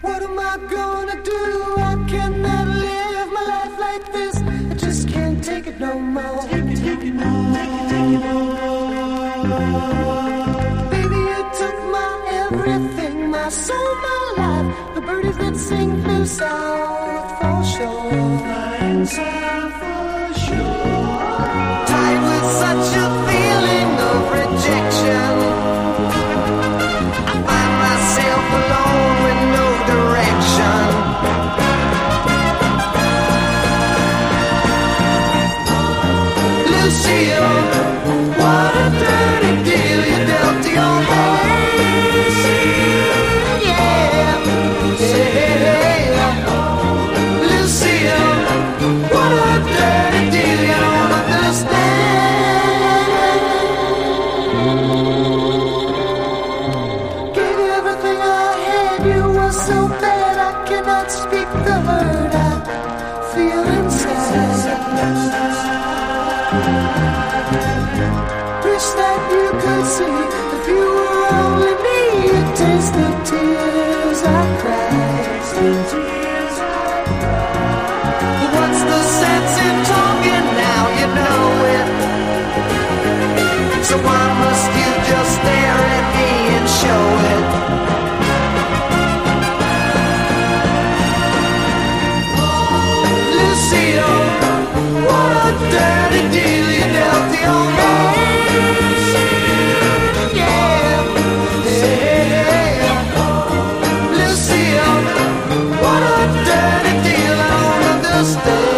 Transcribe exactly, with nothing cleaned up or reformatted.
What am I gonna do? I cannot live my life like this. I just can't take it no more. Take it, take it no more. Take it, take it no more. Baby, you took my everything, my soul, my life. The birdies that sing flew south for sure. Flying south for sure. Tied with such a feeling of rejection. I find myself alone with no direction. Lucille, what a dirty deal you dealt to your boy. Yeah, yeah. Lucille, what a dirty deal you don't understand. Gave you everything I had, you were so bad I cannot speak the hurt I feel inside. Wish that you could see if you were only me, you'd taste the tea.